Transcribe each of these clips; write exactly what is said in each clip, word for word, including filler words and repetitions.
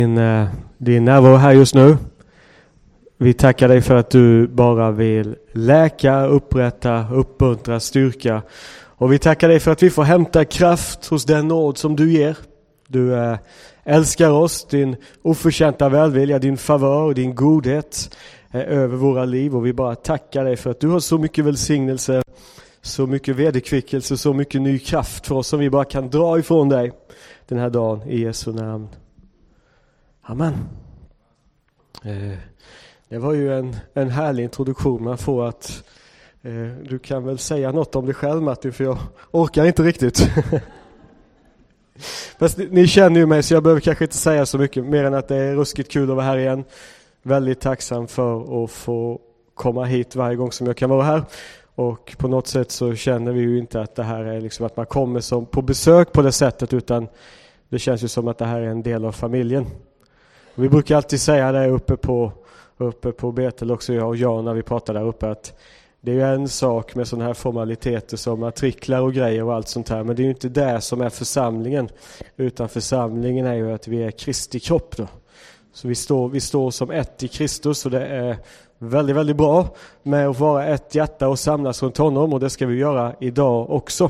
Din, din närvaro här just nu. Vi tackar dig för att du bara vill läka, upprätta, uppmuntra, styrka. Och vi tackar dig för att vi får hämta kraft hos den nåd som du ger. Du äh, älskar oss, din oförtjänta välvilja, din favör, din godhet är över våra liv. Och vi bara tackar dig för att du har så mycket välsignelse, så mycket vederkvickelse, så mycket ny kraft för oss som vi bara kan dra ifrån dig den här dagen i Jesu namn. Amen. Eh, det var ju en, en härlig introduktion man får att eh, du kan väl säga något om dig själv, Martin, för jag orkar inte riktigt. Fast ni, ni känner ju mig så jag behöver kanske inte säga så mycket mer än att det är ruskigt kul att vara här igen. Väldigt tacksam för att få komma hit varje gång som jag kan vara här. Och på något sätt så känner vi ju inte att det här är liksom att man kommer som på besök på det sättet, utan det känns ju som att det här är en del av familjen. Vi brukar alltid säga det uppe på, uppe på Betel också, jag och Jan, när vi pratar där uppe, att det är ju en sak med sådana här formaliteter som matriklar och grejer och allt sånt här, men det är ju inte det som är församlingen, utan församlingen är ju att vi är Kristi kropp då. Så vi står, vi står som ett i Kristus, och det är väldigt, väldigt bra med att vara ett hjärta och samlas runt honom, och det ska vi göra idag också.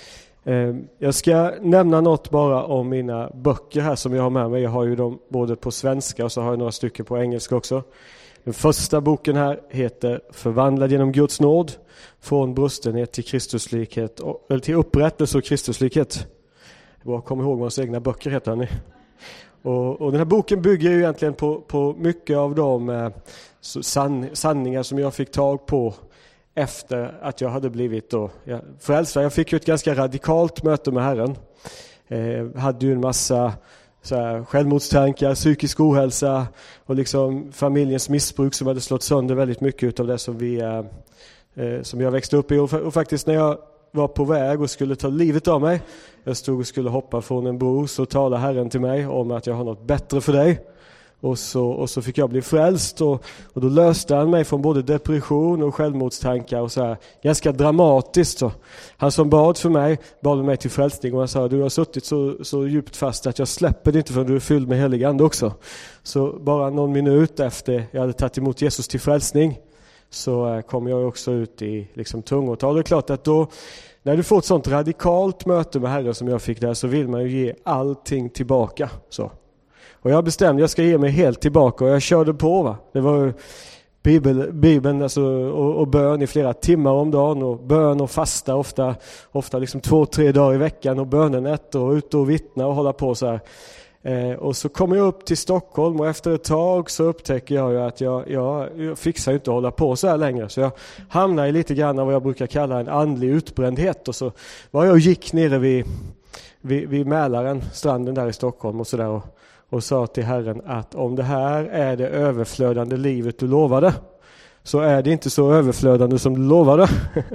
Jag ska nämna något bara om mina böcker här som jag har med mig. Jag har ju dem både på svenska och så har jag några stycken på engelska också. Den första boken här heter Förvandlad genom Guds nåd, från brustenhet till Kristuslikhet, eller till upprättelse och Kristuslikhet. Bara kom ihåg vad ens egna böcker heter ni. Och, och den här boken bygger ju egentligen på, på mycket av de eh, san, sanningar som jag fick tag på efter att jag hade blivit då, ja, frälst. Jag fick ju ett ganska radikalt möte med Herren. Eh, hade ju en massa så här, självmordstankar, psykisk ohälsa och liksom familjens missbruk som hade slått sönder väldigt mycket av det som, vi, eh, som jag växte upp i. Och, och faktiskt när jag var på väg och skulle ta livet av mig, jag stod och skulle hoppa från en bro, så talade Herren till mig om att jag har något bättre för dig. Och så, och så fick jag bli frälst, och, och då löste han mig från både depression och självmordstankar och så här, ganska dramatiskt. Så. Han som bad för mig, bad mig till frälsning, och han sa, du har suttit så, så djupt fast att jag släpper det inte förrän du är fylld med helig ande också. Så bara någon minut efter jag hade tagit emot Jesus till frälsning, så kom jag också ut i liksom, tungotal. Det är klart att då, när du får ett sånt radikalt möte med Herren som jag fick där, så vill man ju ge allting tillbaka. Så. Och jag bestämde, jag ska ge mig helt tillbaka, och jag körde på. Va? Det var Bibel, Bibeln alltså, och, och bön i flera timmar om dagen, och bön och fasta ofta, ofta liksom två, tre dagar i veckan, och bönenätter och ut och vittna och hålla på så här. Eh, och så kommer jag upp till Stockholm, och efter ett tag så upptäcker jag ju att jag, jag, jag fixar inte att hålla på så här längre. Så jag hamnar i lite grann av vad jag brukar kalla en andlig utbrändhet. Och så var jag och gick nere vid, vid, vid Mälaren, stranden där i Stockholm och sådär, och och sa till Herren att om det här är det överflödande livet du lovade, så är det inte så överflödande som du lovade.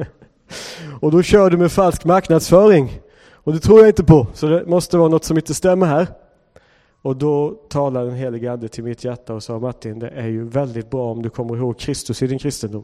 Och då kör du med falsk marknadsföring, och det tror jag inte på, så det måste vara något som inte stämmer här. Och då talade den helige Ande till mitt hjärta och sa, Martin, det är ju väldigt bra om du kommer ihåg Kristus i din kristendom.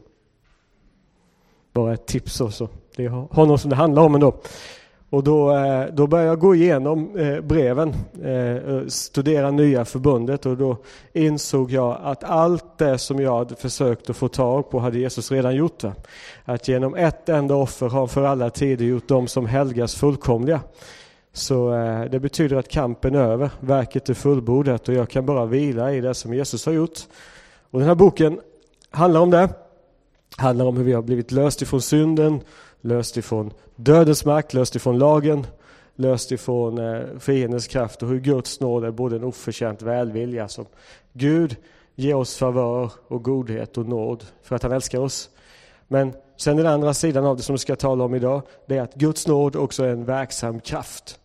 Bara ett tips också. Det är honom som det handlar om ändå. Och då, då började jag gå igenom breven, studera nya förbundet, och då insåg jag att allt det som jag hade försökt att få tag på hade Jesus redan gjort. Det. Att genom ett enda offer har han för alla tider gjort dem som helgas fullkomliga. Så det betyder att kampen är över, verket är fullbordat, och jag kan bara vila i det som Jesus har gjort. Och den här boken handlar om det. Handlar om hur vi har blivit löst ifrån synden, löst ifrån dödens makt, löst ifrån lagen, löst ifrån eh, fiendens kraft, och hur Guds nåd är både en oförtjänt välvilja som Gud ger oss favör och godhet och nåd för att han älskar oss. Men sen den andra sidan av det som vi ska tala om idag, det är att Guds nåd också är en verksam kraft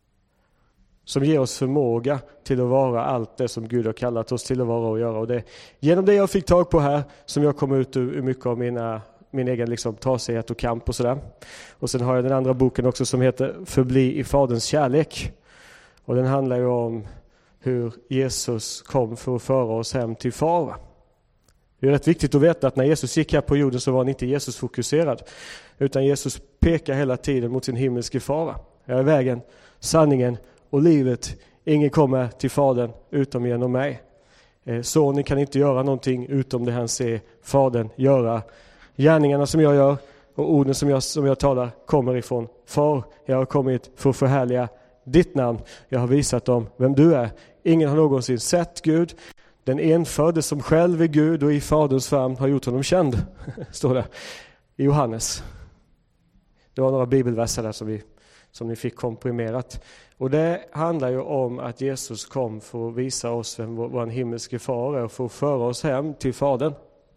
som ger oss förmåga till att vara allt det som Gud har kallat oss till att vara och göra. Och det genom det jag fick tag på här som jag kom ut ur, ur mycket av mina min egen liksom trasighet och kamp och sådär. Och sen har jag den andra boken också som heter Förbli i Faderns kärlek. Och den handlar ju om hur Jesus kom för att föra oss hem till Far. Det är rätt viktigt att veta att när Jesus gick här på jorden så var han inte Jesus fokuserad, utan Jesus pekar hela tiden mot sin himmelske Far. Jag är vägen, sanningen och livet. Ingen kommer till Fadern utom genom mig. Sonen kan inte göra någonting utom det han ser Fadern göra. Gärningarna som jag gör och orden som jag, som jag talar kommer ifrån Far. Jag har kommit för att förhärliga ditt namn. Jag har visat dem vem du är. Ingen har någonsin sett Gud. Den enfödde som själv är Gud och i Faderns famn har gjort honom känd. Står det i Johannes. Det var några bibelverser där som, vi, som ni fick komprimerat. Och det handlar ju om att Jesus kom för att visa oss vem vår, vår himmelske far är och för att föra oss hem till Fadern.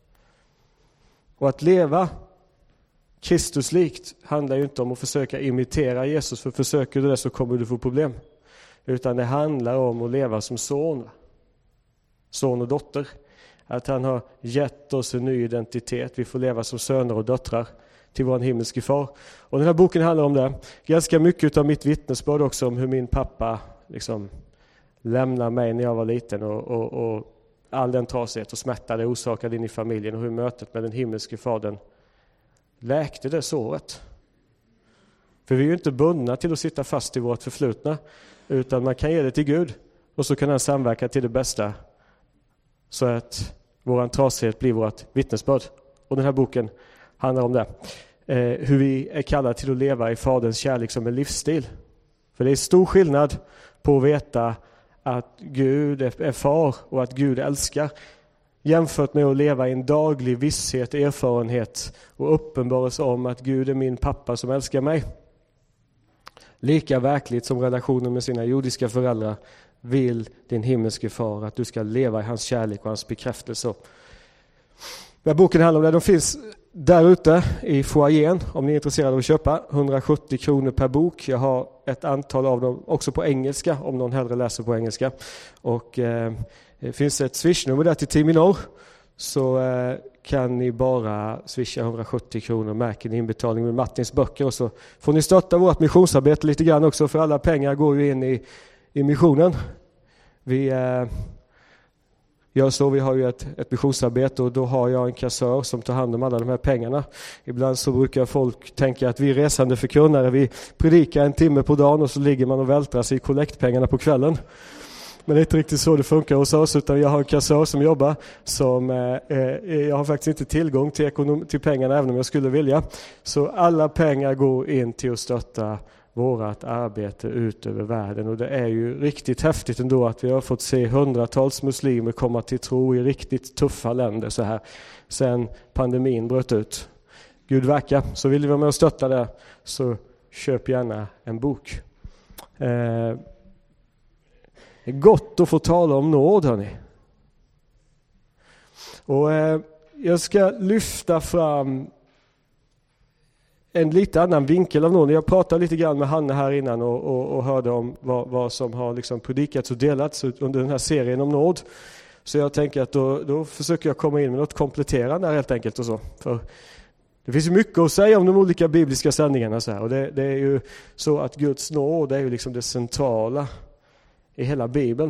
Och att leva Kristuslikt handlar ju inte om att försöka imitera Jesus, för försöker du det så kommer du få problem. Utan det handlar om att leva som son. Son och dotter. Att han har gett oss en ny identitet. Vi får leva som söner och döttrar till vår himmelske far. Och den här boken handlar om det. Ganska mycket av mitt vittnesbörd också om hur min pappa liksom lämnade mig när jag var liten. Och, och, och all den trasighet och smärta det orsakade in i familjen. Och hur mötet med den himmelske fadern läkte det såret. För vi är ju inte bundna till att sitta fast i vårt förflutna. Utan man kan ge det till Gud. Och så kan han samverka till det bästa. Så att vår trasighet blir vårt vittnesbörd. Och den här boken handlar om det. Eh, hur vi är kallade till att leva i Faderns kärlek som en livsstil. För det är stor skillnad på att veta att Gud är, är far och att Gud älskar. Jämfört med att leva i en daglig visshet, erfarenhet och uppenbarelse om att Gud är min pappa som älskar mig. Lika verkligt som relationen med sina jordiska föräldrar vill din himmelske far att du ska leva i hans kärlek och hans bekräftelse. Den här boken handlar om det. De finns där ute i foajén om ni är intresserade av att köpa. hundrasjuttio kronor per bok. Jag har ett antal av dem också på engelska om någon hellre läser på engelska. Och eh, det finns ett swishnummer där till Team i norr. Så eh, kan ni bara swisha hundrasjuttio kronor, märker ni inbetalning med Martins böcker. Och så får ni stötta vårt missionsarbete lite grann också, för alla pengar går ju in i, i missionen. Vi eh, gör så, vi har ju ett, ett missionsarbete och då har jag en kassör som tar hand om alla de här pengarna. Ibland så brukar folk tänka att vi är resande förkunnare, vi predikar en timme på dagen och så ligger man och vältrar sig i kollektpengarna på kvällen. Men det är inte riktigt så det funkar hos oss, utan jag har en kassör som jobbar som eh, jag har faktiskt inte tillgång till, ekonom- till pengarna även om jag skulle vilja. Så alla pengar går in till att stötta vårat arbete ut över världen. Och det är ju riktigt häftigt ändå att vi har fått se hundratals muslimer komma till tro i riktigt tuffa länder så här sen pandemin bröt ut. Gud verkar, så vill vi vara med och stötta det, så köp gärna en bok. Eh, Det är gott att få tala om nåd, hörni. Och eh, jag ska lyfta fram en lite annan vinkel av nåd. Jag pratade lite grann med Hanne här innan och, och, och hörde om vad, vad som har liksom predikats och delats under den här serien om nåd. Så jag tänker att då, då försöker jag komma in med något kompletterande helt enkelt och så. För det finns ju mycket att säga om de olika bibliska sändningarna så här. Och det, det är ju så att Guds nåd är ju liksom det centrala i hela Bibeln.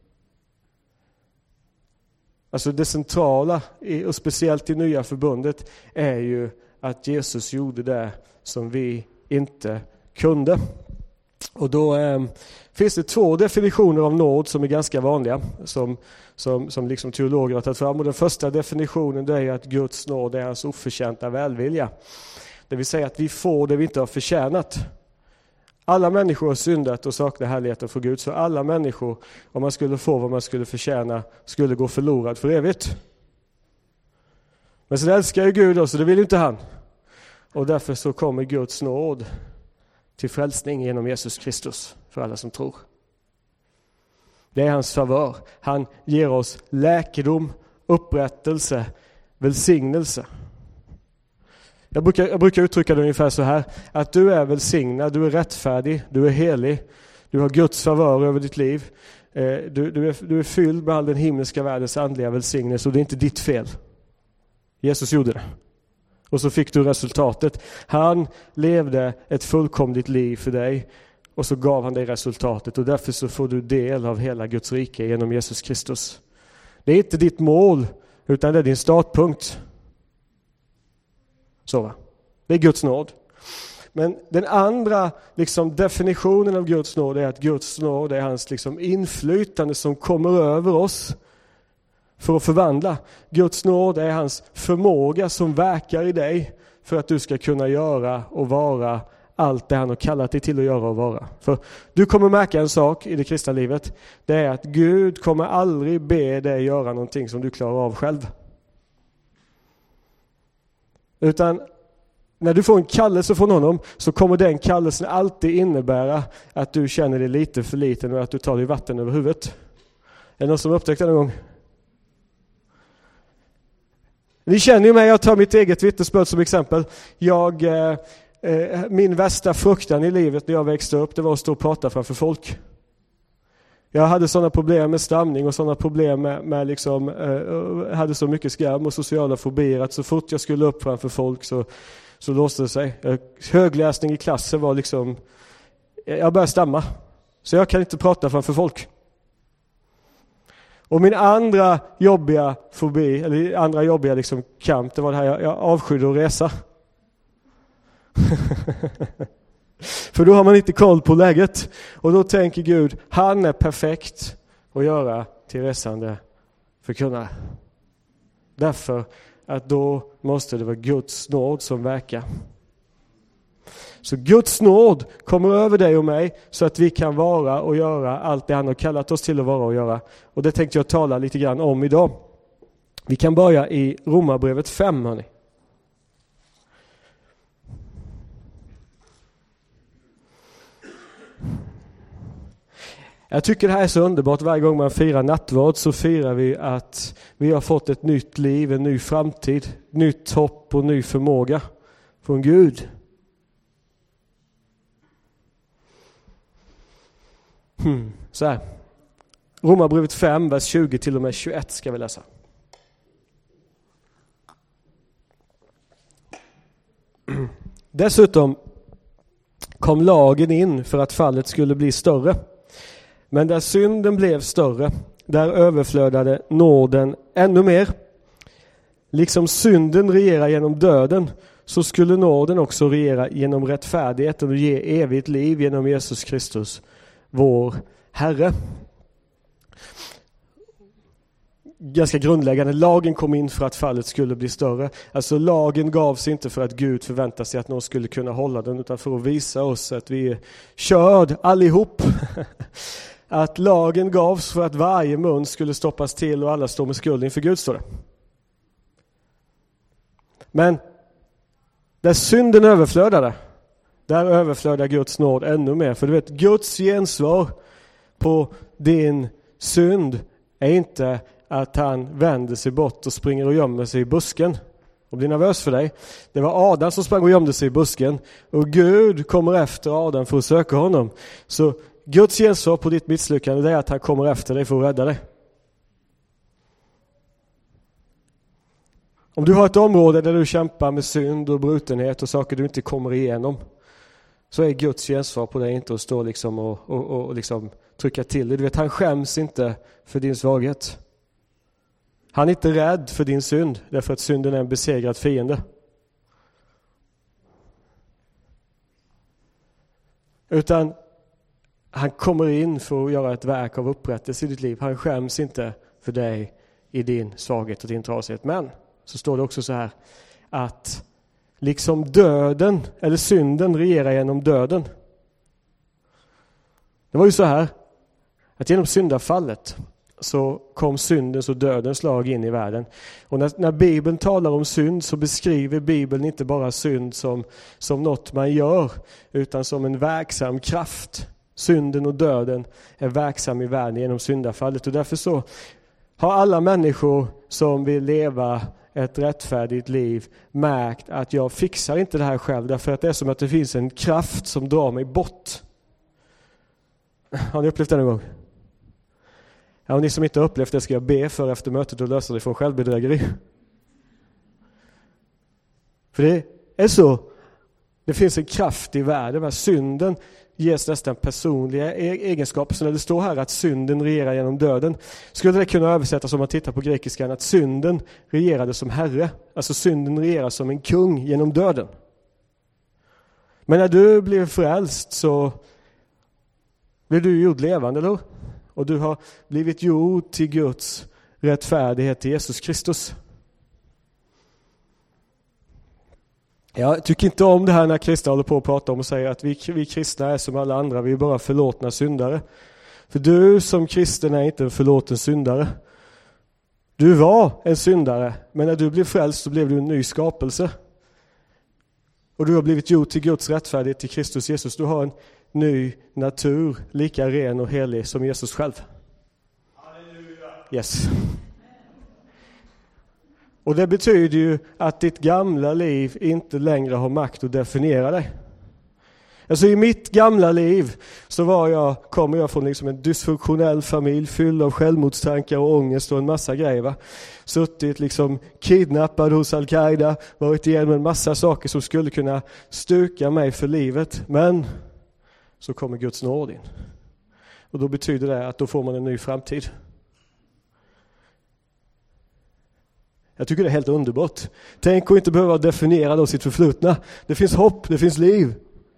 Alltså det centrala, och speciellt i nya förbundet, är ju att Jesus gjorde det som vi inte kunde. Och då eh, finns det två definitioner av nåd som är ganska vanliga, som, som, som liksom teologer har tagit fram. Och den första definitionen, det är att Guds nåd är hans oförtjänta välvilja. Det vill säga att vi får det vi inte har förtjänat. Alla människor har syndat och saknar härligheten för Gud. Så alla människor, om man skulle få vad man skulle förtjäna, skulle gå förlorad för evigt. Men så älskar ju Gud oss, så det vill inte han. Och därför så kommer Guds nåd till frälsning genom Jesus Kristus för alla som tror. Det är hans favör. Han ger oss läkedom, upprättelse, välsignelse. Jag brukar, jag brukar uttrycka det ungefär så här, att du är välsignad, du är rättfärdig, du är helig, du har Guds favör över ditt liv, du, du, är, du är fylld med all den himmelska världens andliga välsignelse och det är inte ditt fel. Jesus gjorde det. Och så fick du resultatet. Han levde ett fullkomligt liv för dig och så gav han dig resultatet och därför så får du del av hela Guds rike genom Jesus Kristus. Det är inte ditt mål utan det är din startpunkt. Så va? Det är Guds nåd. Men den andra liksom, definitionen av Guds nåd är att Guds nåd är hans liksom, inflytande som kommer över oss för att förvandla. Guds nåd är hans förmåga som verkar i dig för att du ska kunna göra och vara allt det han har kallat dig till att göra och vara. För du kommer märka en sak i det kristna livet. Det är att Gud kommer aldrig be dig göra någonting som du klarar av själv. Utan när du får en kallelse från honom så kommer den kallelsen alltid innebära att du känner dig lite för liten och att du tar dig vatten över huvudet. Är det någon som upptäckte det någon gång? Ni känner ju mig, jag tar mitt eget vittnesbörd som exempel. Jag, eh, eh, min värsta fruktan i livet när jag växte upp, det var att stå och prata framför folk. Jag hade sådana problem med stamning och sådana problem med, med liksom, eh, hade så mycket skam och sociala fobier att så fort jag skulle upp framför folk så, så låste det sig. Högläsning i klassen var liksom, jag började stamma. Så jag kan inte prata framför folk. Och min andra jobbiga fobi, eller andra jobbiga liksom kamp, det var det här, jag, jag avskydde att resa. För då har man inte koll på läget. Och då tänker Gud, han är perfekt att göra till resande förkunnare. Därför att då måste det vara Guds nåd som verkar. Så Guds nåd kommer över dig och mig så att vi kan vara och göra allt det han har kallat oss till att vara och göra. Och det tänkte jag tala lite grann om idag. Vi kan börja i Romarbrevet fem, hörni. Jag tycker det här är så underbart. Varje gång man firar nattvard så firar vi att vi har fått ett nytt liv, en ny framtid, nytt hopp och ny förmåga från Gud. Hmm. Så här. Romarbrevet fem, vers tjugo till och med tjugoett ska vi läsa. Dessutom kom lagen in för att fallet skulle bli större. Men där synden blev större, där överflödade nåden ännu mer. Liksom synden regerar genom döden, så skulle nåden också regera genom rättfärdigheten och ge evigt liv genom Jesus Kristus, vår Herre. Ganska grundläggande. Lagen kom in för att fallet skulle bli större. Alltså lagen gavs inte för att Gud förväntar sig att någon skulle kunna hålla den, utan för att visa oss att vi är körd allihop. Att lagen gavs för att varje mun skulle stoppas till och alla står med skuld inför Gud, står det. Men där synden överflödade, där överflödar Guds nåd ännu mer. För du vet, Guds gensvar på din synd är inte att han vänder sig bort och springer och gömmer sig i busken och blir nervös för dig. Det var Adam som sprang och gömde sig i busken, och Gud kommer efter Adam för att söka honom. Så Guds gensvar på ditt misslyckande är att han kommer efter dig för att rädda dig. Om du har ett område där du kämpar med synd och brutenhet och saker du inte kommer igenom, så är Guds gensvar på dig inte att stå liksom och, och, och liksom trycka till dig. Du vet, han skäms inte för din svaghet. Han är inte rädd för din synd, därför att synden är en besegrad fiende. Utan han kommer in för att göra ett verk av upprättelse i ditt liv. Han skäms inte för dig i din svaghet och din trasighet. Men så står det också så här, att liksom döden eller synden regerar genom döden. Det var ju så här, att genom syndafallet så kom syndens och dödens lag in i världen. Och när, när Bibeln talar om synd så beskriver Bibeln inte bara synd som, som något man gör, utan som en verksam kraft. Synden och döden är verksam i världen genom syndafallet. Och därför så har alla människor som vill leva ett rättfärdigt liv märkt att jag fixar inte det här själv, därför att det är som att det finns en kraft som drar mig bort. Har ni upplevt det någon gång? Ja, och ni som inte har upplevt det ska jag be för efter mötet och lösa det från självbedrägeri. För det är så. Det finns en kraft i världen där synden ges nästan personliga egenskaper. Så när det står här att synden regerar genom döden, skulle det kunna översättas, om man tittar på grekiskan, att synden regerade som herre. Alltså synden regerar som en kung genom döden. Men när du blev frälst så blev du gjord levande, eller? Och du har blivit gjord till Guds rättfärdighet i Jesus Kristus. Jag tycker inte om det här när kristna håller på att prata om och säger att vi, vi kristna är som alla andra, vi är bara förlåtna syndare. För du som kristen är inte en förlåten syndare. Du var en syndare, men när du blev frälst så blev du en ny skapelse. Och du har blivit gjord till Guds rättfärdighet i Kristus Jesus. Du har en ny natur, lika ren och helig som Jesus själv. Halleluja. Yes. Och det betyder ju att ditt gamla liv inte längre har makt att definiera dig. Alltså i mitt gamla liv så var jag, kommer jag från liksom en dysfunktionell familj fylld av självmordstankar och ångest och en massa grejer. Va? Suttit liksom kidnappad hos Al-Qaida, varit igenom en massa saker som skulle kunna stuka mig för livet. Men så kommer Guds nåd in. Och då betyder det att då får man en ny framtid. Jag tycker det är helt underbart. Tänk att inte behöva definiera då sitt förflutna. Det finns hopp, det finns liv.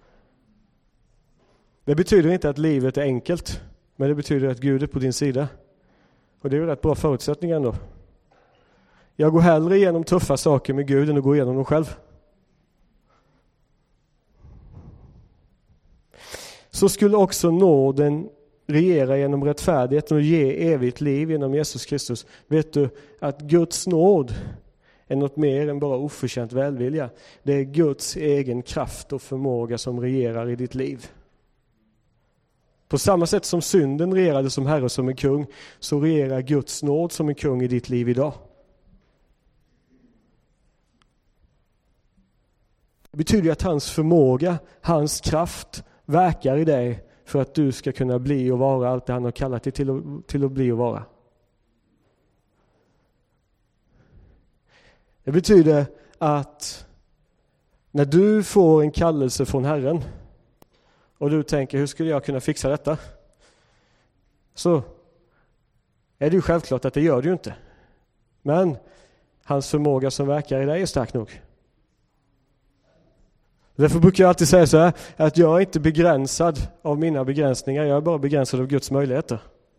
Det betyder inte att livet är enkelt, men det betyder att Gud är på din sida. Och det är ju rätt bra förutsättningar ändå. Jag går hellre igenom tuffa saker med Gud än att gå igenom dem själv. Så skulle också nåden regera genom rättfärdigheten och ge evigt liv genom Jesus Kristus. Vet du att Guds nåd är något mer än bara oförtjänt välvilja. Det är Guds egen kraft och förmåga som regerar i ditt liv. På samma sätt som synden regerade som herre och som en kung, så regerar Guds nåd som en kung i ditt liv idag. Det betyder att hans förmåga, hans kraft verkar i dig för att du ska kunna bli och vara allt det han har kallat dig till att, till att bli och vara. Det betyder att när du får en kallelse från Herren och du tänker, hur skulle jag kunna fixa detta? Så är det ju självklart att det gör du ju inte. Men hans förmåga som verkar i dig är stark nog. Därför brukar jag alltid säga så här, att jag är inte begränsad av mina begränsningar, jag är bara begränsad av Guds möjligheter.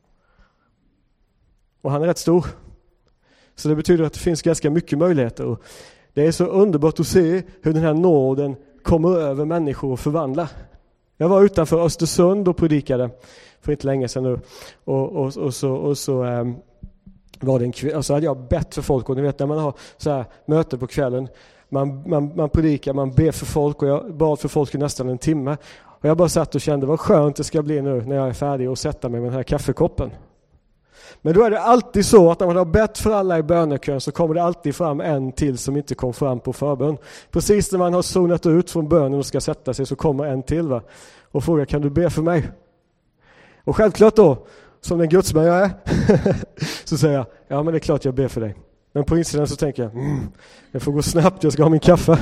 Och han är rätt stor. Så det betyder att det finns ganska mycket möjligheter. Och det är så underbart att se hur den här nåden kommer över människor och förvandlar. Jag var utanför Östersund och predikade för inte länge sedan nu. Och, och, och så, och så um, var det en kväll, och så hade jag bett för folk. Och ni vet när man har så här möte på kvällen, man, man, man predikar, man ber för folk. Och jag bad för folk i nästan en timme. Och jag bara satt och kände vad skönt det ska bli nu när jag är färdig och sätta mig med den här kaffekoppen. Men då är det alltid så att när man har bett för alla i bönekön så kommer det alltid fram en till som inte kom fram på förbön. Precis när man har zonat ut från bönen och ska sätta sig så kommer en till, va? Och frågar, kan du be för mig? Och självklart då, som den gudsman jag är, så säger jag, ja men det är klart jag ber för dig. Men på insidan så tänker jag, mm, det får gå snabbt, jag ska ha min kaffe.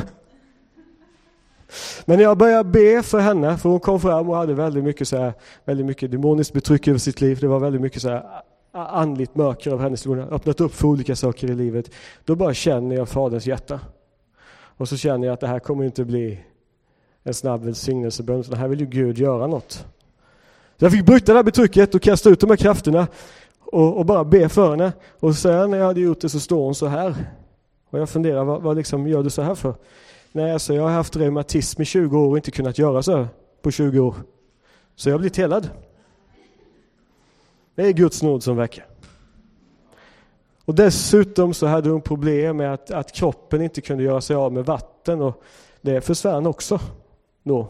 Men när jag började be för henne, för hon kom fram och hade väldigt mycket, så här, väldigt mycket demoniskt betryck över sitt liv. Det var väldigt mycket så här andligt mörker av hennes liv. Hon har öppnat upp för olika saker i livet. Då bara känner jag faderns hjärta. Och så känner jag att det här kommer inte bli en snabb välsignelsebön. Så här vill ju Gud göra något. Så jag fick bryta det här betrycket och kasta ut de här krafterna. Och, och bara be för henne. Och sen när jag hade gjort det så står hon så här. Och jag funderar, vad, vad liksom gör du så här för? Nej, alltså jag har haft reumatism i tjugo år och inte kunnat göra så här på tjugo år. Så jag har blivit helad. Det är Guds nåd som verkar. Och dessutom så hade hon problem med att, att kroppen inte kunde göra sig av med vatten. Och det försvann också då.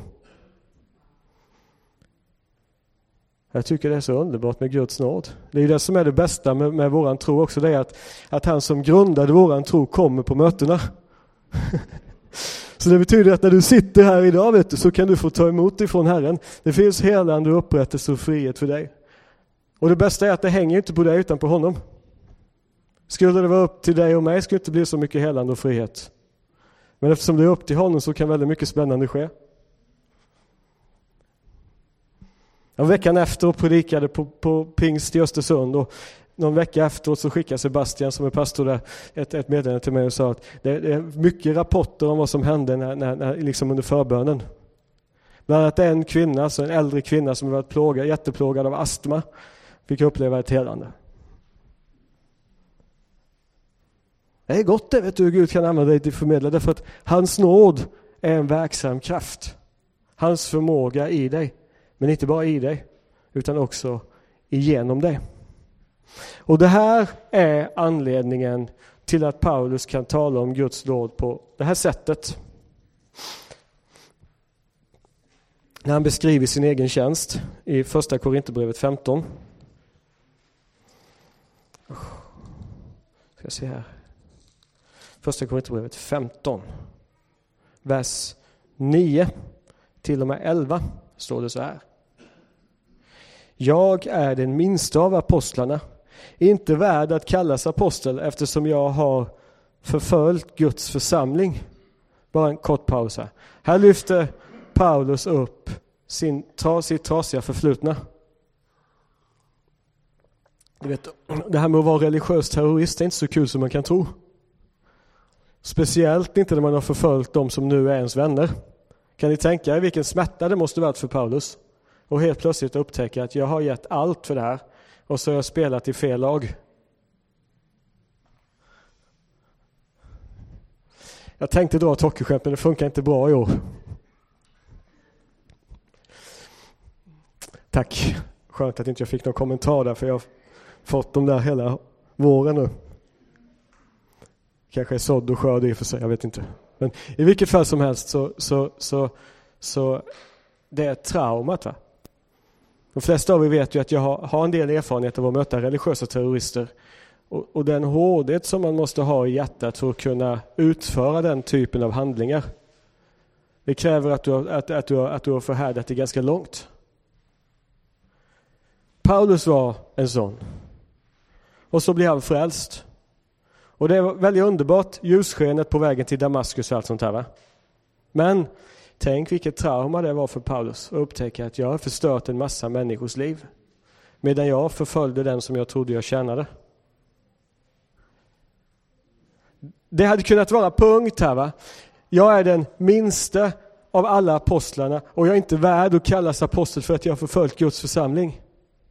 Jag tycker det är så underbart med Guds nåd. Det är ju det som är det bästa med, med våran tro också. Det är att, att han som grundade våran tro kommer på mötena. Så det betyder att när du sitter här idag, vet du, så kan du få ta emot ifrån Herren. Det finns helande och upprättelse och frihet för dig. Och det bästa är att det hänger inte på dig utan på honom. Skulle det vara upp till dig och mig skulle det inte bli så mycket helande och frihet. Men eftersom det är upp till honom så kan väldigt mycket spännande ske. En veckan efter predikade på, på Pingst i Östersund och någon vecka efteråt så skickade Sebastian som är pastor där ett, ett meddelande till mig och sa att det, det är mycket rapporter om vad som hände när, när, när, liksom under förbönen. Bland annat en kvinna, alltså en äldre kvinna som varit plågad, jätteplågad av astma, fick uppleva ett helande. Det är gott det, vet du, Gud kan använda dig till förmedla, därför att hans nåd är en verksam kraft. Hans förmåga i dig, men inte bara i dig, utan också igenom dig. Och det här är anledningen till att Paulus kan tala om Guds nåd på det här sättet. När han beskriver sin egen tjänst i första Korinthierbrevet femton. Ska jag se här. Första Korinthierbrevet femton. Vers nio till och med elva står det så här. Jag är den minsta av apostlarna, inte värd att kallas apostel eftersom jag har förföljt Guds församling. Bara en kort paus här. Här lyfter Paulus upp sin, sitt trasiga förflutna. Du vet, det här med att vara religiös terrorist är inte så kul som man kan tro. Speciellt inte när man har förföljt dem som nu är ens vänner. Kan ni tänka er vilken smärta det måste varit för Paulus? Och helt plötsligt upptäcka att jag har gett allt för det här. Och så har jag spelat i fel lag. Jag tänkte dra ett hockeyskämt, men det funkar inte bra i år. Tack. Skönt att inte jag fick någon kommentar där, för jag har fått dem där hela våren nu. Kanske är sådd och skörd i och för sig, jag vet inte. Men i vilket fall som helst så, så, så, så det är traumat, va? De flesta av er vet ju att jag har, har en del erfarenhet av att möta religiösa terrorister. Och, och den hårdhet som man måste ha i hjärtat för att kunna utföra den typen av handlingar. Det kräver att du har, att, att du har, att du har förhärdat det ganska långt. Paulus var en sån. Och så blir han frälst. Och det är väldigt underbart, ljusskenet på vägen till Damaskus och allt sånt här, va? Men tänk vilket trauma det var för Paulus att upptäcka att jag har förstört en massa människors liv. Medan jag förföljde den som jag trodde jag tjänade. Det hade kunnat vara punkt här, va? Jag är den minsta av alla apostlarna och jag är inte värd att kallas apostel för att jag har förföljt Guds församling.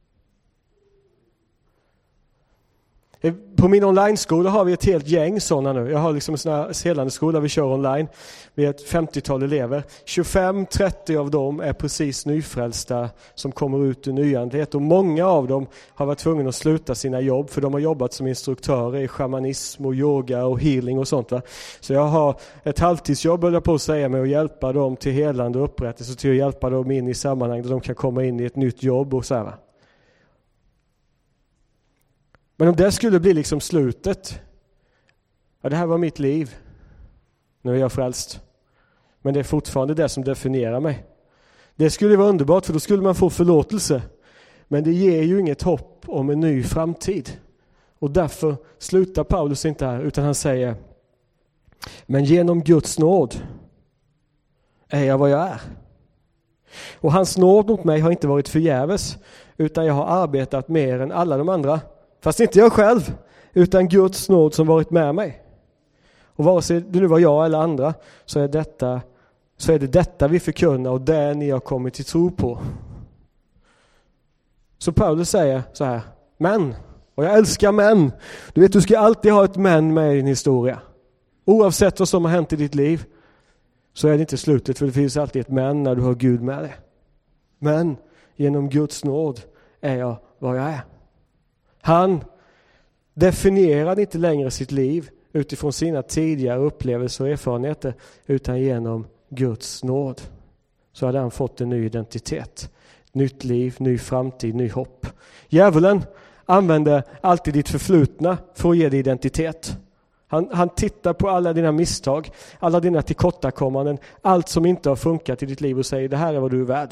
På min online-skola har vi ett helt gäng sådana nu. Jag har liksom en sån här selande skola vi kör online. Vi är ett femtiotal elever. tjugofem trettio av dem är precis nyfrälsta som kommer ut ur nyandlighet. Och många av dem har varit tvungna att sluta sina jobb för de har jobbat som instruktörer i shamanism och yoga och healing och sånt, va? Så jag har ett halvtidsjobb, höll jag på att säga, med att hjälpa dem till helande och upprättelse, till att hjälpa dem in i sammanhang där de kan komma in i ett nytt jobb och så här, va? Men om det skulle bli liksom slutet, ja, det här var mitt liv, nu är jag frälst. Men det är fortfarande det som definierar mig. Det skulle vara underbart, för då skulle man få förlåtelse. Men det ger ju inget hopp om en ny framtid. Och därför slutar Paulus inte här, utan han säger: men genom Guds nåd är jag vad jag är. Och hans nåd mot mig har inte varit förgäves, utan jag har arbetat mer än alla de andra. Fast inte jag själv, utan Guds nåd som varit med mig. Och vare sig det nu var jag eller andra, så är, detta, så är det detta vi förkunnar och det ni har kommit till tro på. Så Paulus säger så här: men, och jag älskar män. Du vet, du ska alltid ha ett men med i din historia. Oavsett vad som har hänt i ditt liv, så är det inte slutet, för det finns alltid ett men när du har Gud med dig. Men genom Guds nåd är jag vad jag är. Han definierar inte längre sitt liv utifrån sina tidigare upplevelser och erfarenheter, utan genom Guds nåd. Så hade han fått en ny identitet. Nytt liv, ny framtid, ny hopp. Djävulen använder alltid ditt förflutna för att ge dig identitet. Han, han tittar på alla dina misstag, alla dina tillkortakommanden, allt som inte har funkat i ditt liv och säger: det här är vad du är värd.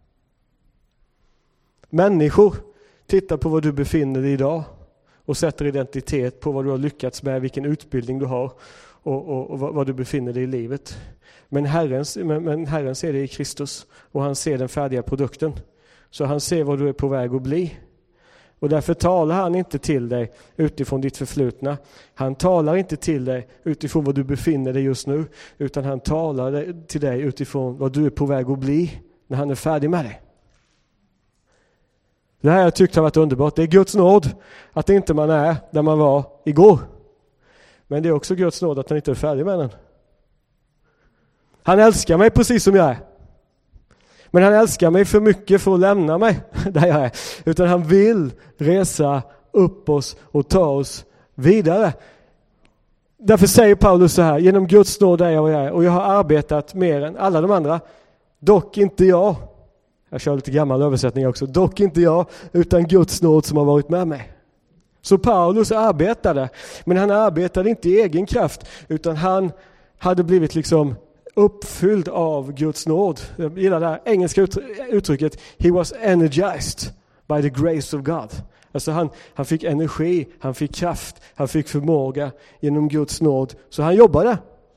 Människor tittar på vad du befinner dig idag och sätter identitet på vad du har lyckats med, vilken utbildning du har och, och, och vad du befinner dig i livet. Men Herren, men, men Herren ser det i Kristus och han ser den färdiga produkten. Så han ser vad du är på väg att bli. Och därför talar han inte till dig utifrån ditt förflutna. Han talar inte till dig utifrån vad du befinner dig just nu, utan han talar till dig utifrån vad du är på väg att bli när han är färdig med dig. Det här har jag tyckt har varit underbart. Det är Guds nåd att inte man är där man var igår. Men det är också Guds nåd att han inte är färdig med den. Han älskar mig precis som jag är. Men han älskar mig för mycket för att lämna mig där jag är. Utan han vill resa upp oss och ta oss vidare. Därför säger Paulus så här: genom Guds nåd är jag och jag är. Och jag har arbetat mer än alla de andra. Dock inte jag. Jag kör lite gammal översättning också. Dock inte jag, utan Guds nåd som har varit med mig. Så Paulus arbetade. Men han arbetade inte i egen kraft. Utan han hade blivit liksom uppfylld av Guds nåd. Jag gillar det här engelska uttrycket. He was energized by the grace of God. Alltså han, han fick energi, han fick kraft, han fick förmåga genom Guds nåd. Så han jobbade.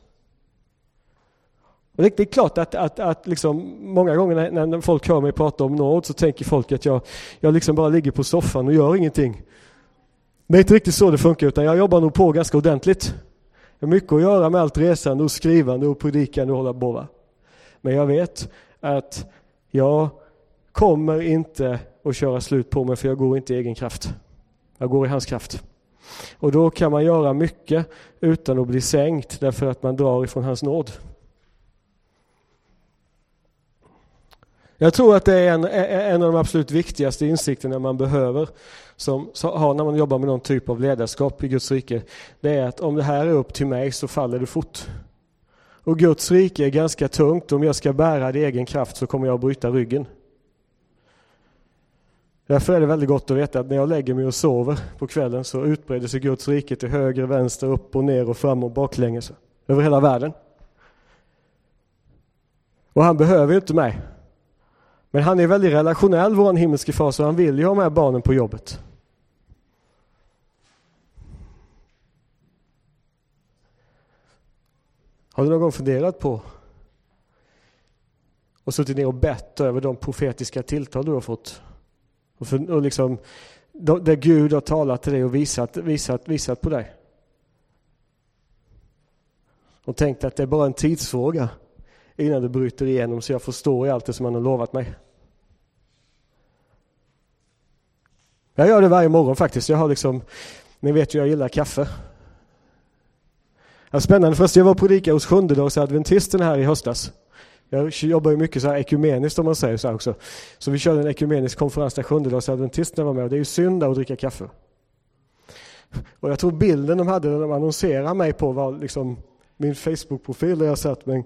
Och det är klart att, att, att liksom många gånger när, när folk hör mig prata om nåd så tänker folk att jag, jag liksom bara ligger på soffan och gör ingenting. Det är inte riktigt så det funkar, utan jag jobbar nog på ganska ordentligt. Jag har mycket att göra med allt resande och skrivande och predikande och hålla på. Va? Men jag vet att jag kommer inte att köra slut på mig, för jag går inte i egen kraft. Jag går i hans kraft. Och då kan man göra mycket utan att bli sänkt, därför att man drar ifrån hans nåd. Jag tror att det är en, en av de absolut viktigaste insikterna man behöver som har när man jobbar med någon typ av ledarskap i Guds rike. Det är att om det här är upp till mig så faller det fort. Och Guds rike är ganska tungt. Om jag ska bära det i egen kraft så kommer jag att bryta ryggen. Därför är det väldigt gott att veta att när jag lägger mig och sover på kvällen så utbreder sig Guds rike till höger, vänster, upp och ner och fram och baklänges över hela världen. Och han behöver ju inte mig. Men han är väldigt relationell, vår himmelske far, så han vill ju ha med barnen på jobbet. Har du någon gång funderat på och suttit ner och bett över de profetiska tilltal du har fått? Och, för, och liksom, där Gud har talat till dig och visat, visat, visat på dig. Och tänkt att det är bara en tidsfråga innan det bryter igenom så jag förstår i allt det som han har lovat mig. Jag gör det varje morgon faktiskt. Jag har liksom, ni vet ju jag gillar kaffe. Det är spännande. Först jag var på predika hos sjundedags adventisten här i höstas. Jag jobbar ju mycket så här ekumeniskt om man säger så här också. Så vi körde en ekumenisk konferens där sjundedags adventisten var med. Och det är ju synd att dricka kaffe. Och jag tror bilden de hade när de annonserade mig på var liksom min Facebook-profil där jag satt med en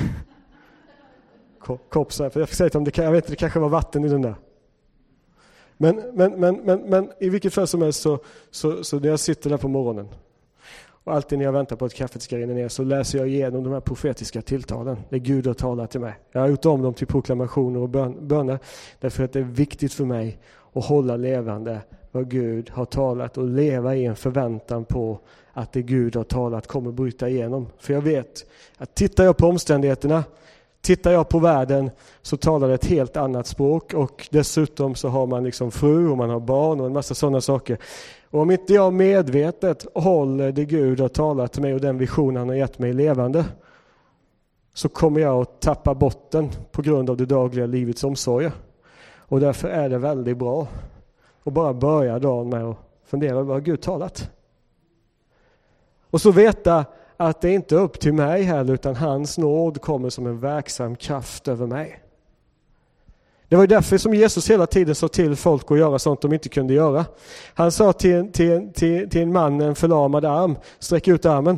kopp så här. För jag fick säga till dem, det kan, jag vet inte, det kanske var vatten i den där. Men, men, men, men, men i vilket fall som helst så, så, så när jag sitter där på morgonen och alltid när jag väntar på att kaffet ska rinna ner så läser jag igenom de här profetiska tilltalen. Det Gud har talat till mig. Jag har gjort om dem till proklamationer och bön, böner därför att det är viktigt för mig att hålla levande vad Gud har talat och leva i en förväntan på att det Gud har talat kommer bryta igenom. För jag vet att tittar jag på omständigheterna, tittar jag på världen så talar det ett helt annat språk och dessutom så har man liksom fru och man har barn och en massa sådana saker. Och om inte jag medvetet håller det Gud har talat till mig och den vision han har gett mig levande så kommer jag att tappa botten på grund av det dagliga livets omsorger. Och därför är det väldigt bra att bara börja dagen med att fundera över vad Gud talat. Och så veta att det inte är upp till mig heller utan hans nåd kommer som en verksam kraft över mig. Det var därför som Jesus hela tiden sa till folk att göra sånt de inte kunde göra. Han sa till, till, till, till en man med en förlamad arm, sträck ut armen.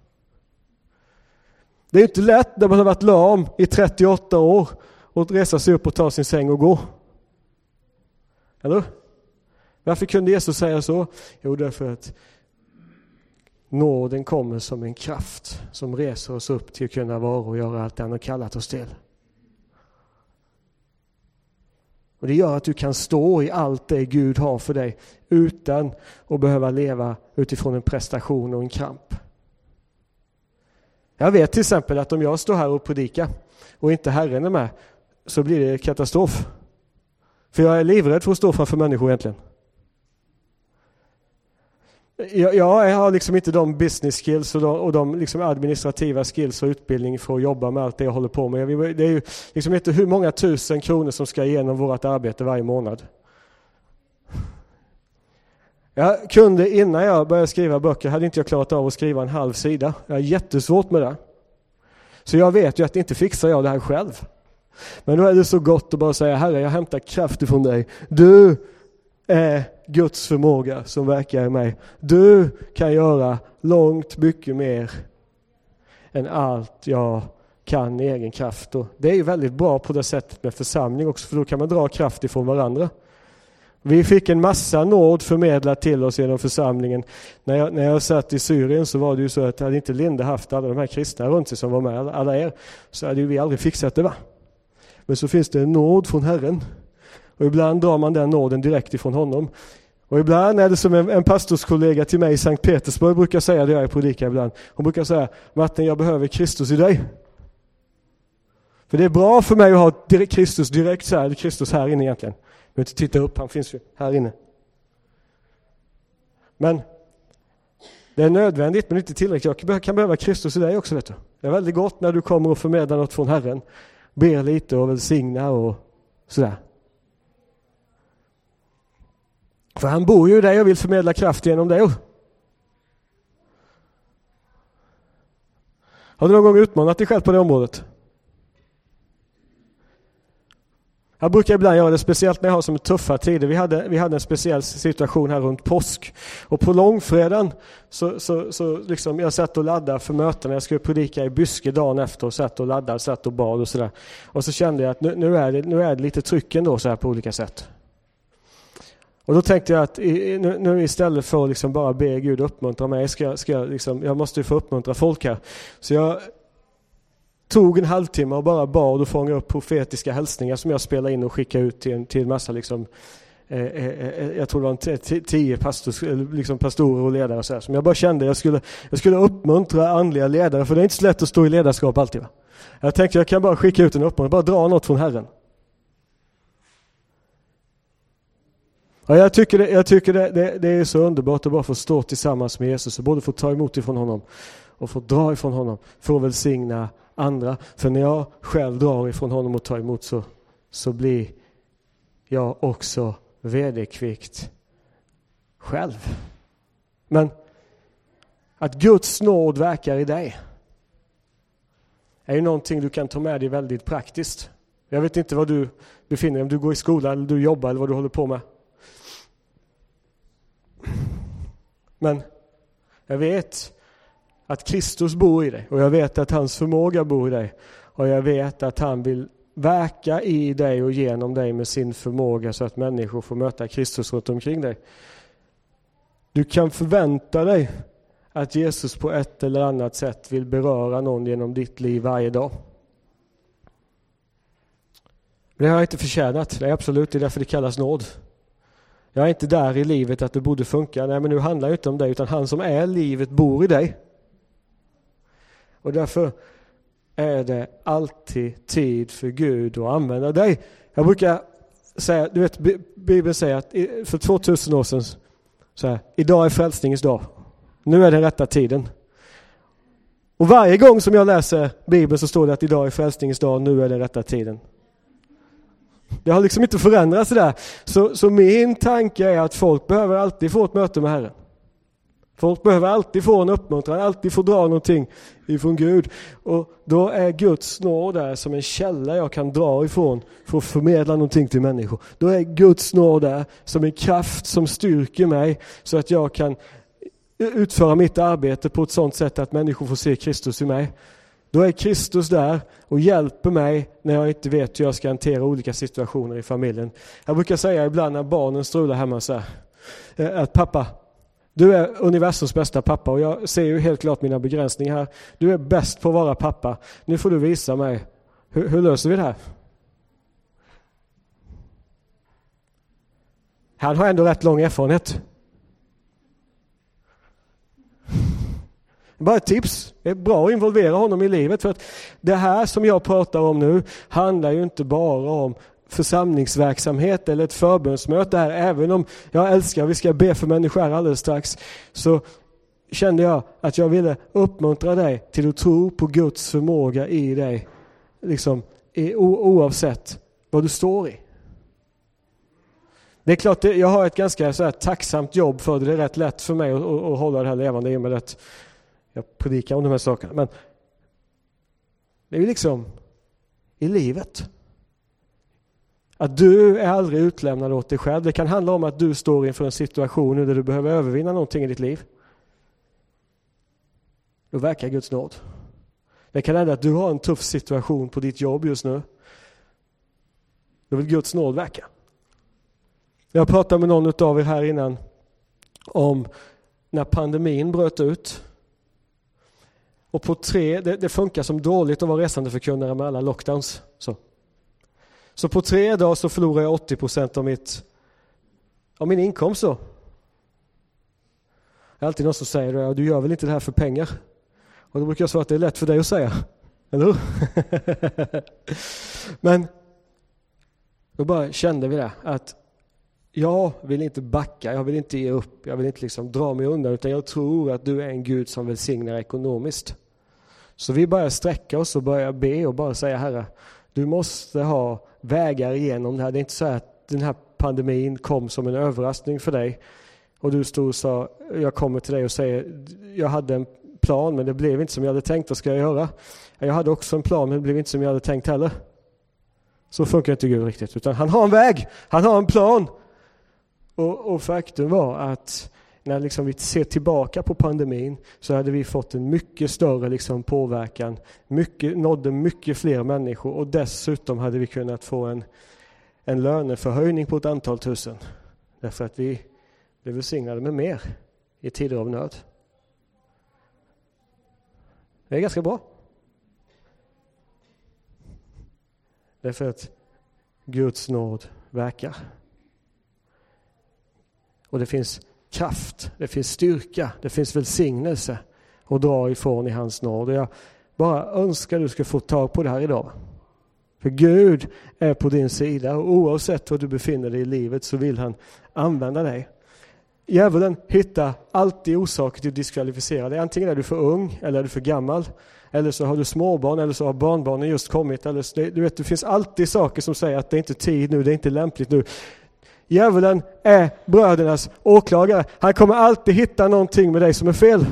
Det är inte lätt när man har varit lam i trettioåtta år och resa sig upp och ta sin säng och gå. Eller? Varför kunde Jesus säga så? Jo, därför att nåden kommer som en kraft som reser oss upp till att kunna vara och göra allt det han har kallat oss till. Och det gör att du kan stå i allt det Gud har för dig utan att behöva leva utifrån en prestation och en kamp. Jag vet till exempel att om jag står här och predikar och inte Herren är med så blir det katastrof. För jag är livrädd för att stå framför människor egentligen. Jag, jag har liksom inte de business skills och de, och de liksom administrativa skills och utbildning för att jobba med allt det jag håller på med. Det är ju liksom inte hur många tusen kronor som ska igenom vårt arbete varje månad. Jag kunde innan jag började skriva böcker hade inte jag klarat av att skriva en halv sida. Jag har jättesvårt med det. Så jag vet ju att inte fixar jag det här själv. Men då är det så gott att bara säga: Herre, jag hämtar kraft ifrån dig. Du är Guds förmåga som verkar i mig. Du kan göra långt mycket mer än allt jag kan i egen kraft. Och det är ju väldigt bra på det sättet med församling också, för då kan man dra kraft ifrån varandra. Vi fick en massa nåd förmedlat till oss genom församlingen. När jag, när jag satt i Syrien så var det ju så att hade inte Linda haft alla de här kristna runt sig som var med, alla er, så hade ju vi aldrig fixat det, va? Men så finns det en nåd från Herren. Och ibland drar man den nåden direkt ifrån honom. Och ibland är det som en, en pastorskollega till mig i Sankt Petersburg brukar säga, det jag predikar ibland. Hon brukar säga: Martin, jag behöver Kristus i dig. För det är bra för mig att ha direkt Kristus direkt så här, Kristus här inne egentligen. Jag vill inte titta upp, han finns ju här inne. Men det är nödvändigt men inte tillräckligt. Jag kan behöva Kristus i dig också, vet du. Det är väldigt gott när du kommer och förmedlar något från Herren. Ber lite och välsigna och sådär. För han bor ju där och vill förmedla kraft genom dig. Har du någon gång utmanat dig själv på det området? Jag brukar ibland göra det, speciellt när jag har som tuffa tider. Vi hade, vi hade en speciell situation här runt påsk. Och på långfredagen så, så, så liksom jag satt och laddade för möten. Jag skulle predika i Byske dagen efter och satt och laddade, satt och bad och sådär. Och så kände jag att nu, nu, är, det, nu är det lite tryck ändå så här på olika sätt. Och då tänkte jag att i, nu, nu istället för att liksom bara be Gud uppmuntra mig, ska, ska jag, liksom, jag måste ju få uppmuntra folk här. Så jag tog en halvtimme och bara bad och fångade upp profetiska hälsningar som jag spelade in och skickade ut till en, till en massa liksom, eh, eh, jag tror det var en t- tio pastors, liksom pastorer och ledare så här, som jag bara kände jag skulle, jag skulle uppmuntra andliga ledare, för det är inte så lätt att stå i ledarskap alltid, va? Jag tänkte jag kan bara skicka ut en uppmuntran, bara dra något från Herren. Ja, jag tycker, det, jag tycker det, det, det är så underbart att bara få stå tillsammans med Jesus och både få ta emot ifrån honom och få dra ifrån honom för att välsigna andra. För när jag själv drar ifrån honom och tar emot så, så blir jag också vederkvickt själv. Men att Guds nåd verkar i dig är ju någonting du kan ta med dig väldigt praktiskt. Jag vet inte vad du befinner dig, om du går i skolan eller du jobbar eller vad du håller på med. Men jag vet att Kristus bor i dig och jag vet att hans förmåga bor i dig och jag vet att han vill verka i dig och genom dig med sin förmåga så att människor får möta Kristus runt omkring dig. Du kan förvänta dig att Jesus på ett eller annat sätt vill beröra någon genom ditt liv varje dag. Det har jag inte förtjänat, det är absolut det är därför det kallas nåd. Jag är inte där i livet att det borde funka. Nej, men nu handlar det inte om dig, utan han som är livet bor i dig. Och därför är det alltid tid för Gud att använda dig. Jag brukar säga, du vet, Bibeln säger att för tvåtusen år sedan så här, idag är frälsningens dag. Nu är den rätta tiden. Och varje gång som jag läser Bibeln så står det att idag är frälsningens dag, nu är den rätta tiden. Det har liksom inte förändrats där. Så, så min tanke är att folk behöver alltid få ett möte med Herren. Folk behöver alltid få en uppmuntran, alltid få dra någonting ifrån Gud. Och då är Guds nåd där som en källa jag kan dra ifrån för att förmedla någonting till människor. Då är Guds nåd där som en kraft som styrker mig så att jag kan utföra mitt arbete på ett sådant sätt att människor får se Kristus i mig. Då är Kristus där och hjälper mig när jag inte vet hur jag ska hantera olika situationer i familjen. Jag brukar säga ibland när barnen strular hemma så här, att pappa, du är universums bästa pappa och jag ser ju helt klart mina begränsningar här. Du är bäst på att vara pappa. Nu får du visa mig. Hur, hur löser vi det här? Han har ändå rätt lång erfarenhet. Bara ett tips. Det är bra att involvera honom i livet. För att det här som jag pratar om nu handlar ju inte bara om församlingsverksamhet eller ett förbönsmöte här, även om jag älskar, vi ska be för människor här alldeles strax, så kände jag att jag ville uppmuntra dig till att tro på Guds förmåga i dig, liksom i, o, oavsett vad du står i. Det är klart, jag har ett ganska så här tacksamt jobb för det. Det är rätt lätt för mig att, att, att hålla det här levande i och med att jag predikar om de här sakerna. Men det är ju liksom i livet. Att du är aldrig utlämnad åt dig själv. Det kan handla om att du står inför en situation där du behöver övervinna någonting i ditt liv. Då verkar Guds nåd. Det kan hända att du har en tuff situation på ditt jobb just nu. Då vill Guds nåd verka. Jag pratade med någon av er här innan om när pandemin bröt ut. Och på tre, det, det funkar som dåligt att vara resandeförkunnare med alla lockdowns. Så. så på tre dagar så förlorar jag åttio procent av, mitt, av min inkomst. Så. Det är alltid någon som säger att du gör väl inte det här för pengar. Och då brukar jag svara att det är lätt för dig att säga. Eller hur? Men då bara kände vi det att jag vill inte backa, jag vill inte ge upp, jag vill inte liksom dra mig undan, utan jag tror att du är en Gud som välsignar ekonomiskt. Så vi börjar sträcka oss och börjar be och bara säga, Herre, du måste ha vägar igenom det här. Det är inte så att den här pandemin kom som en överraskning för dig och du stod och sa, jag kommer till dig och säger, jag hade en plan men det blev inte som jag hade tänkt, vad ska jag göra? Jag hade också en plan men det blev inte som jag hade tänkt heller. Så funkar inte Gud riktigt, utan han har en väg, han har en plan. Och, och faktum var att när liksom vi ser tillbaka på pandemin så hade vi fått en mycket större liksom påverkan, mycket, nådde mycket fler människor och dessutom hade vi kunnat få en, en löneförhöjning på ett antal tusen. Därför att vi blev välsignade med mer i tider av nöd. Det är ganska bra. Därför att Guds nåd verkar. Och det finns kraft, det finns styrka, det finns välsignelse att dra ifrån i hans nåd. Och jag bara önskar att du ska få tag på det här idag. För Gud är på din sida och oavsett var du befinner dig i livet så vill han använda dig. Djävulen hittar alltid orsaker till att diskvalificera dig. Antingen är du för ung eller är du för gammal. Eller så har du småbarn eller så har barnbarnen just kommit. Eller så, du vet, det finns alltid saker som säger att det är inte tid nu, det är inte lämpligt nu. Djävulen är brödernas åklagare. Han kommer alltid hitta någonting med dig som är fel.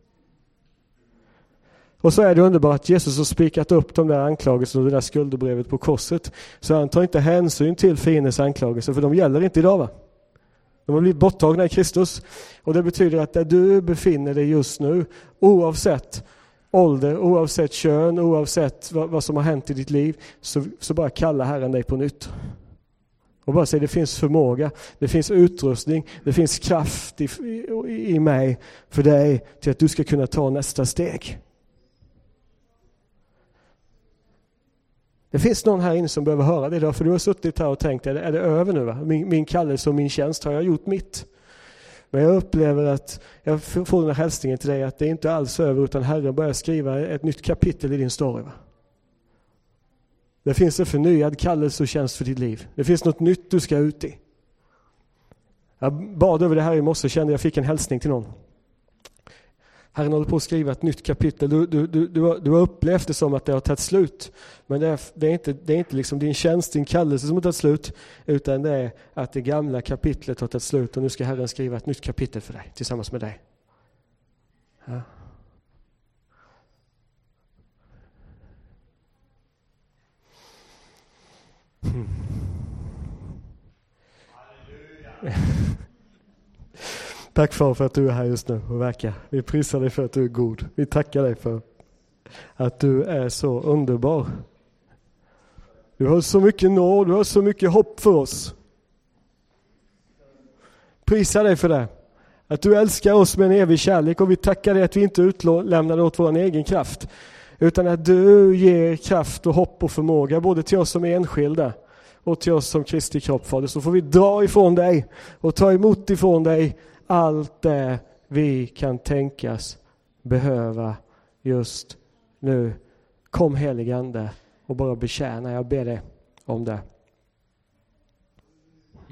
Och så är det underbart att Jesus har spikat upp de där anklagelserna och det där skuldebrevet på korset. Så han tar inte hänsyn till fiendens anklagelser, för de gäller inte idag, va? De har blivit borttagna i Kristus. Och det betyder att där du befinner dig just nu, oavsett ålder, oavsett kön, oavsett vad, vad som har hänt i ditt liv, så, så bara kalla Herren dig på nytt. Och bara säga, det finns förmåga, det finns utrustning, det finns kraft i, i, i mig för dig till att du ska kunna ta nästa steg. Det finns någon här inne som behöver höra det idag, för du har suttit här och tänkt, är det, är det över nu, va? Min, min kallelse och min tjänst, har jag gjort mitt? Men jag upplever att jag får den här hälsningen till dig att det är inte alls över, utan Herren börjar skriva ett nytt kapitel i din story, va? Det finns en förnyad kallelse och tjänst för ditt liv. Det finns något nytt du ska ut i. Jag bad över det här i morse och kände jag fick en hälsning till någon. Herren håller på att skriva ett nytt kapitel. Du, du, du, du, har, du har upplevt det som att det har tagit slut. Men det är, det är inte, det är inte liksom din tjänst, din kallelse som har tagit slut. Utan det är att det gamla kapitlet har tagit slut. Och nu ska Herren skriva ett nytt kapitel för dig. Tillsammans med dig. Ja. Hmm. Tack far för att du är här just nu och verkar. Vi prisar dig för att du är god. Vi tackar dig för att du är så underbar. Du har så mycket nåd, du har så mycket hopp för oss. Prisar dig för det. Att du älskar oss med en evig kärlek, och vi tackar dig att vi inte utlämnar åt vår egen kraft. Utan att du ger kraft och hopp och förmåga både till oss som enskilda och till oss som Kristi kropp, Fader. Så får vi dra ifrån dig och ta emot ifrån dig allt det vi kan tänkas behöva just nu. Kom helige Ande och bara betjäna. Jag ber dig om det.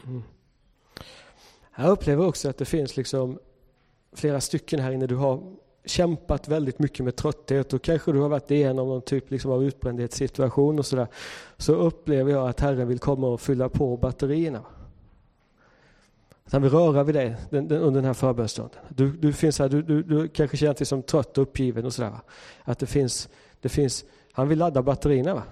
Mm. Jag upplever också att det finns liksom flera stycken här inne. Du har kämpat väldigt mycket med trötthet och kanske du har varit igenom någon typ liksom av utbrändhetssituation och sådär. Så upplever jag att Herren vill komma och fylla på batterierna. Att han vill röra vid dig den, den, under den här förbönstunden. Du, du, finns här, du, du, du kanske känner dig som trött och uppgiven och sådär. Att det finns, det finns, han vill ladda batterierna, va?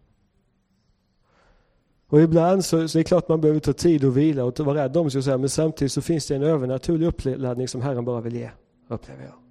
Och ibland så, så är det klart man behöver ta tid och vila och vara rädd om sig och så här, men samtidigt så finns det en övernaturlig uppladdning som Herren bara vill ge, upplever jag.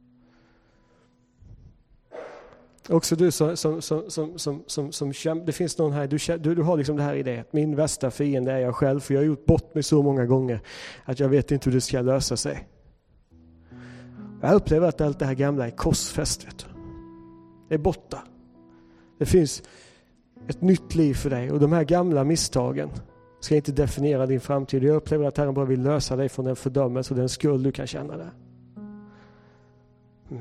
Också du som, som, som, som, som, som, som kämpar, det finns någon här, du, du, du har liksom det här i det, att min värsta fiende är jag själv, för jag har gjort bort mig så många gånger att jag vet inte hur det ska lösa sig. Jag upplever att allt det här gamla är korsfäst, vet du. Det är borta. Det finns ett nytt liv för dig och de här gamla misstagen ska inte definiera din framtid. Jag upplever att Herren bara vill lösa dig från den fördömelse och den skuld du kan känna där. Mm.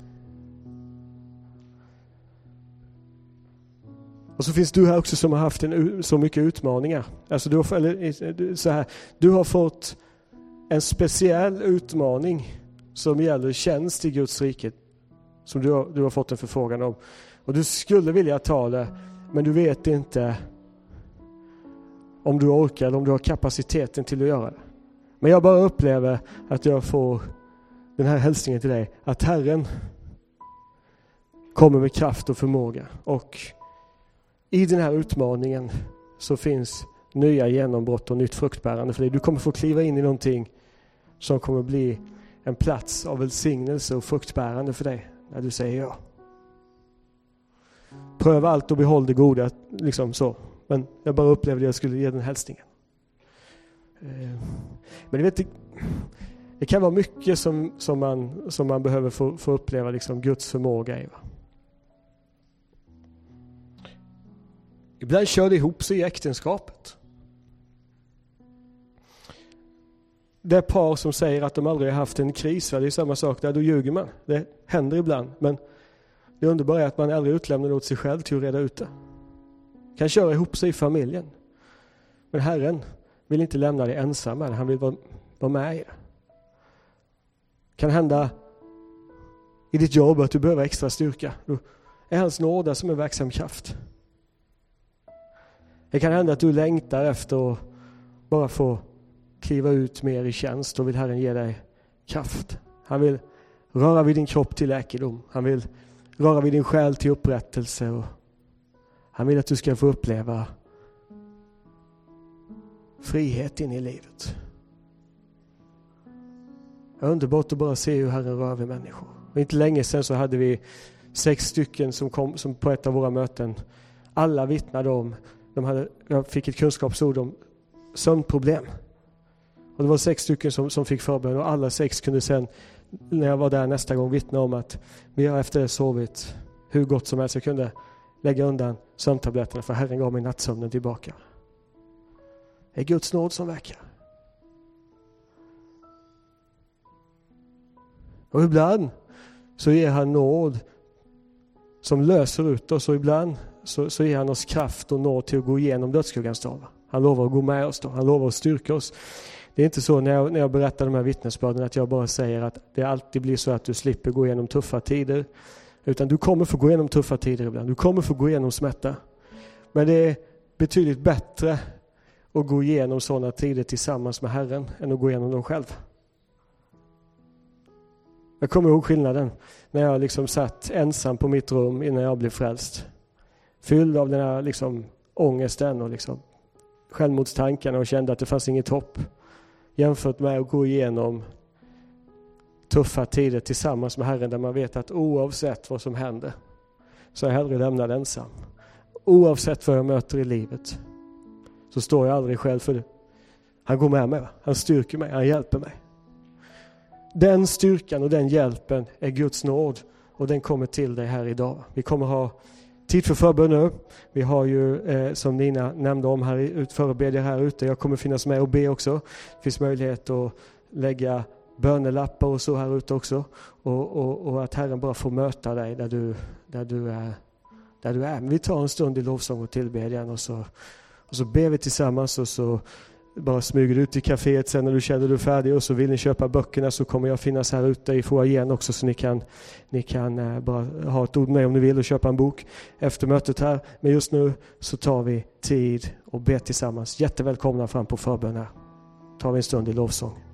Och så finns du här också som har haft en, så mycket utmaningar. Alltså du, har, eller, så här, du har fått en speciell utmaning som gäller tjänst i Guds rike. Som du har, du har fått en förfrågan om. Och du skulle vilja ta det, men du vet inte om du orkar eller om du har kapaciteten till att göra det. Men jag bara upplever att jag får den här hälsningen till dig. Att Herren kommer med kraft och förmåga. Och i den här utmaningen så finns nya genombrott och nytt fruktbärande för dig. Du kommer få kliva in i någonting som kommer bli en plats av välsignelse och fruktbärande för dig när du säger ja. Pröva allt och behåll det goda, liksom så. Men jag bara upplevde att jag skulle ge den hälsningen. Men du vet, det, det kan vara mycket som, som, man, som man behöver få, få uppleva liksom Guds förmåga i. Va? Ibland kör det ihop sig i äktenskapet. Det är par som säger att de aldrig har haft en kris. Det är samma sak där, då ljuger man. Det händer ibland, men det underbara är att man aldrig utlämnar åt sig själv till att reda ut det. Kan köra ihop sig i familjen. Men Herren vill inte lämna dig ensam. Han vill vara, vara med i det. Kan hända i ditt jobb att du behöver extra styrka. Då är hans nåda som en verksam kraft. Det kan hända att du längtar efter att bara få kliva ut mer i tjänst och vill Herren ge dig kraft. Han vill röra vid din kropp till läkedom. Han vill röra vid din själ till upprättelse. Och han vill att du ska få uppleva frihet in i livet. Det är underbart att bara se hur Herren rör vid människor. Och inte länge sedan så hade vi sex stycken som kom som på ett av våra möten. Alla vittnade om, de hade, jag fick ett kunskapsord om sömnproblem. Och det var sex stycken som, som fick förbön och alla sex kunde sen, när jag var där nästa gång, vittna om att vi har efter det sovit hur gott som helst. Jag kunde lägga undan sömntabletterna för Herren gav mig nattsömnen tillbaka. Det är Guds nåd som verkar. Och ibland så ger han nåd som löser ut oss och ibland så, så ger han oss kraft och nåd till att gå igenom dödsskuggans dal. Han lovar att gå med oss då. Han lovar att styrka oss. Det är inte så när jag, när jag berättar de här vittnesbörden att jag bara säger att det alltid blir så att du slipper gå igenom tuffa tider. Utan du kommer få gå igenom tuffa tider ibland. Du kommer få gå igenom smärta. Men det är betydligt bättre att gå igenom sådana tider tillsammans med Herren än att gå igenom dem själv. Jag kommer ihåg skillnaden när jag liksom satt ensam på mitt rum innan jag blev frälst. Fylld av den här liksom ångesten och liksom självmordstankarna och kände att det fanns inget hopp. Jämfört med att gå igenom tuffa tider tillsammans med Herren där man vet att oavsett vad som händer så är jag hellre lämnad ensam. Oavsett vad jag möter i livet så står jag aldrig själv för det. Han går med mig, va? Han styrker mig, han hjälper mig. Den styrkan och den hjälpen är Guds nåd och den kommer till dig här idag. Vi kommer ha tid för förbön nu. Vi har ju eh, som Nina nämnde om här ut förebedjare här ute. Jag kommer finnas med och be också. Det finns möjlighet att lägga bönelappar och så här ute också. Och, och, och att Herren bara får möta dig där du, där du, är, där du är. Men vi tar en stund i lovsång och tillbedjan och så, och så ber vi tillsammans och så bara smyger ut i kaféet sen när du känner du är färdig, och så vill ni köpa böckerna så kommer jag finnas här ute i foajén också, så ni kan, ni kan eh, bara ha ett ord med om ni vill och köpa en bok efter mötet här. Men just nu så tar vi tid och ber tillsammans. Jättevälkomna fram på förbön här. Tar vi en stund i lovsång.